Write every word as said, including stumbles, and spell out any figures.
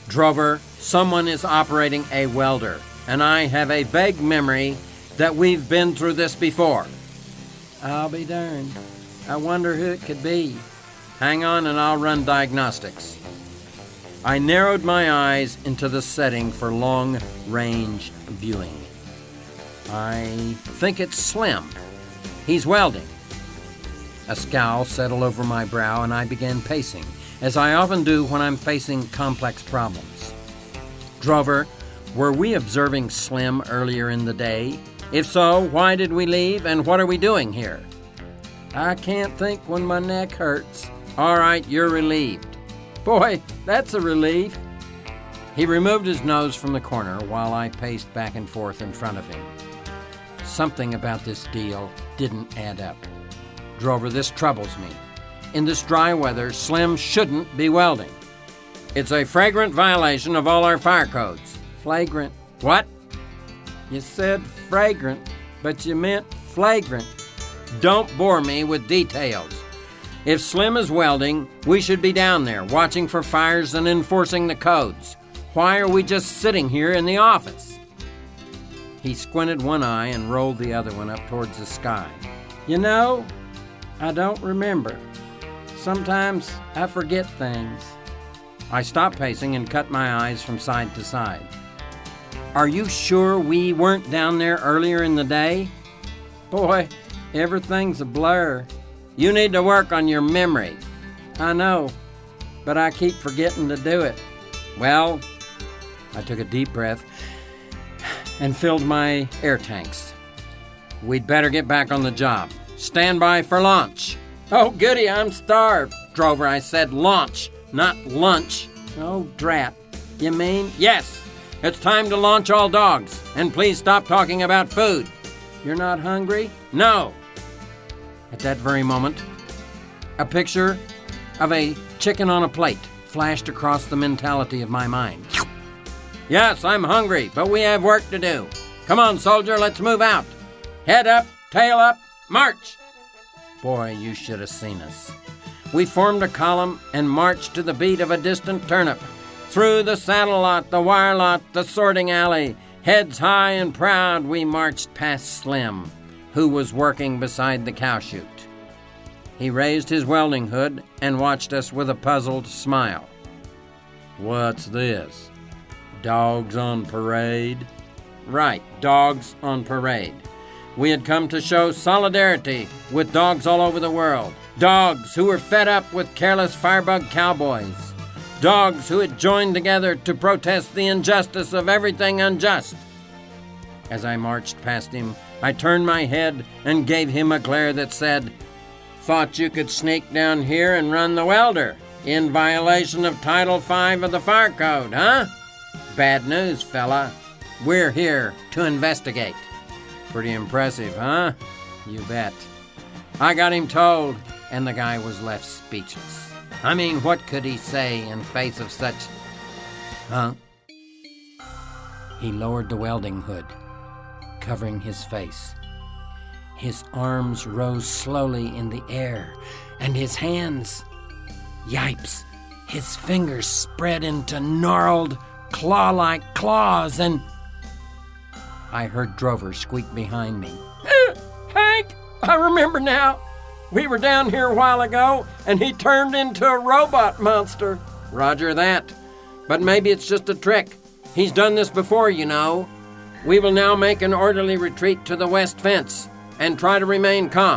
Drover, someone is operating a welder, and I have a vague memory that we've been through this before. I'll be darned. I wonder who it could be. Hang on and I'll run diagnostics. I narrowed my eyes into the setting for long-range viewing. I think it's Slim. He's welding. A scowl settled over my brow and I began pacing, as I often do when I'm facing complex problems. Drover, were we observing Slim earlier in the day? If so, why did we leave and what are we doing here? I can't think when my neck hurts. All right, you're relieved. Boy, that's a relief. He removed his nose from the corner while I paced back and forth in front of him. Something about this deal didn't add up. Drover, this troubles me. In this dry weather, Slim shouldn't be welding. It's a flagrant violation of all our fire codes. Flagrant? What? You said fragrant, but you meant flagrant. Don't bore me with details. If Slim is welding, we should be down there watching for fires and enforcing the codes. Why are we just sitting here in the office? He squinted one eye and rolled the other one up towards the sky. You know, I don't remember. Sometimes I forget things. I stopped pacing and cut my eyes from side to side. Are you sure we weren't down there earlier in the day? Boy, everything's a blur. You need to work on your memory. I know, but I keep forgetting to do it. Well, I took a deep breath and filled my air tanks. We'd better get back on the job. Stand by for launch. Oh, goody, I'm starved. Drover, I said launch, not lunch. Oh, drat. You mean? Yes, it's time to launch all dogs. And please stop talking about food. You're not hungry? No. At that very moment, a picture of a chicken on a plate flashed across the mentality of my mind. Yes, I'm hungry, but we have work to do. Come on, soldier, let's move out. Head up, tail up, march. Boy, you should have seen us. We formed a column and marched to the beat of a distant turnip. Through the saddle lot, the wire lot, the sorting alley, heads high and proud, we marched past Slim, who was working beside the cow chute. He raised his welding hood and watched us with a puzzled smile. What's this? Dogs on parade? Right, dogs on parade. We had come to show solidarity with dogs all over the world. Dogs who were fed up with careless firebug cowboys. Dogs who had joined together to protest the injustice of everything unjust. As I marched past him, I turned my head and gave him a glare that said, Thought you could sneak down here and run the welder in violation of Title five of the Fire Code, huh? Bad news, fella. We're here to investigate. Pretty impressive, huh? You bet. I got him told, and the guy was left speechless. I mean, what could he say in face of such... Huh? He lowered the welding hood, covering his face. His arms rose slowly in the air, and his hands... Yipes! His fingers spread into gnarled, claw-like claws, and... I heard Drover squeak behind me. Hank, I remember now. We were down here a while ago, and he turned into a robot monster. Roger that. But maybe it's just a trick. He's done this before, you know. We will now make an orderly retreat to the west fence and try to remain calm.